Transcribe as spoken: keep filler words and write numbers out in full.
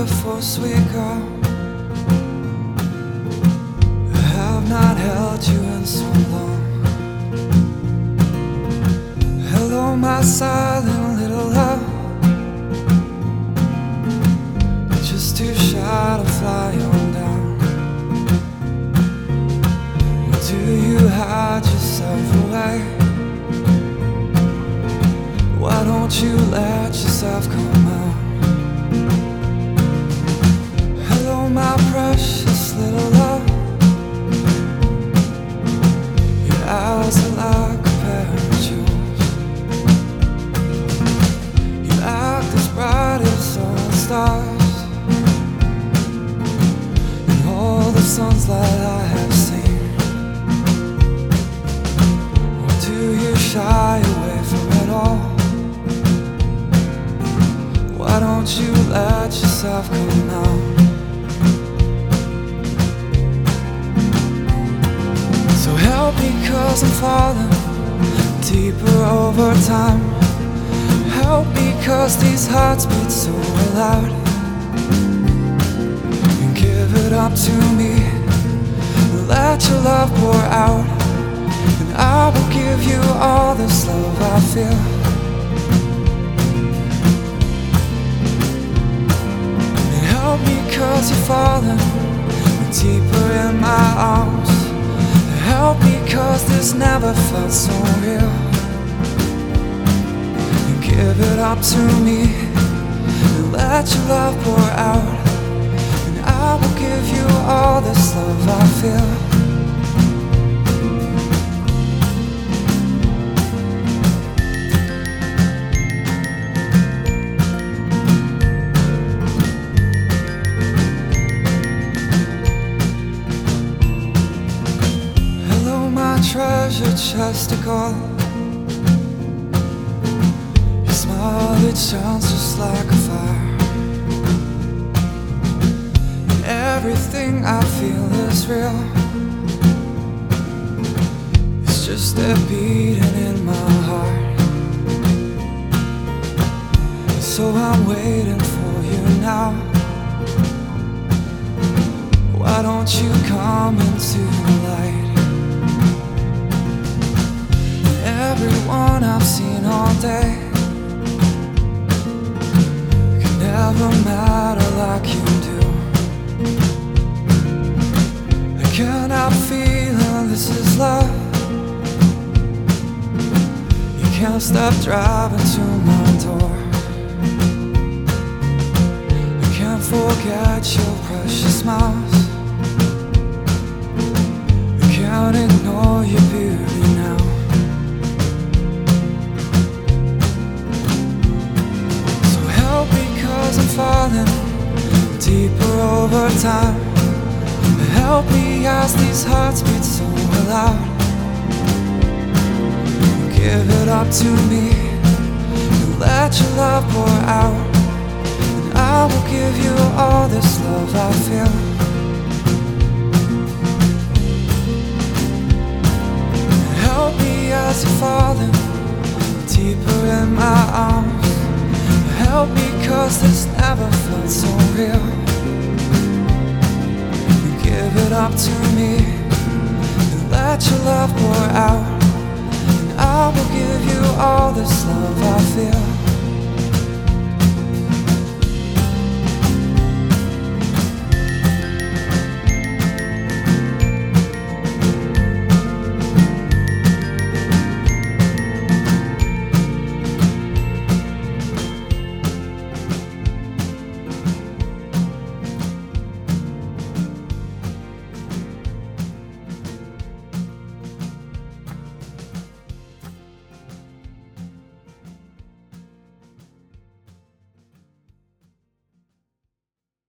beautiful, sweet girl. I have not held you in so long. Hello, my silent little love. You're just too shy to fly on down. Do you hide yourself away? Why don't you let yourself come out? Hello, my precious little love. Your eyes are like a pair of jewels. You act as bright as all the stars, and all the sunlight I have seen. Or do you shy away from it all? Why don't you let yourself come out? So help me, 'cause I'm falling deeper over time. Help me, 'cause these hearts beat so loud. And give it up to me, let your love pour out, and I will give you all this love I feel. Help me, 'cause you're falling deeper in my arms. Help me, 'cause this never felt so real. And give it up to me, and let your love pour out, and I will give you all this love I feel. Treasure chest of gold. Your smile, it shines just like a fire, and everything I feel is real. It's just a beating in my heart. So I'm waiting for you now. Why don't you come into the light? Everyone I've seen all day can never matter like you do. I cannot feel this is love. You can't stop driving to my door. I can't forget your precious smiles. I can't ignore your beauty now. I'm falling deeper over time. Help me as these hearts beat so loud. Give it up to me, and let your love pour out, and I will give you all this love I feel. Help me as you're falling deeper in my arms. Help me, 'cause this never felt so real. You give it up to me, and let your love pour out, and I will give you all this love I feel.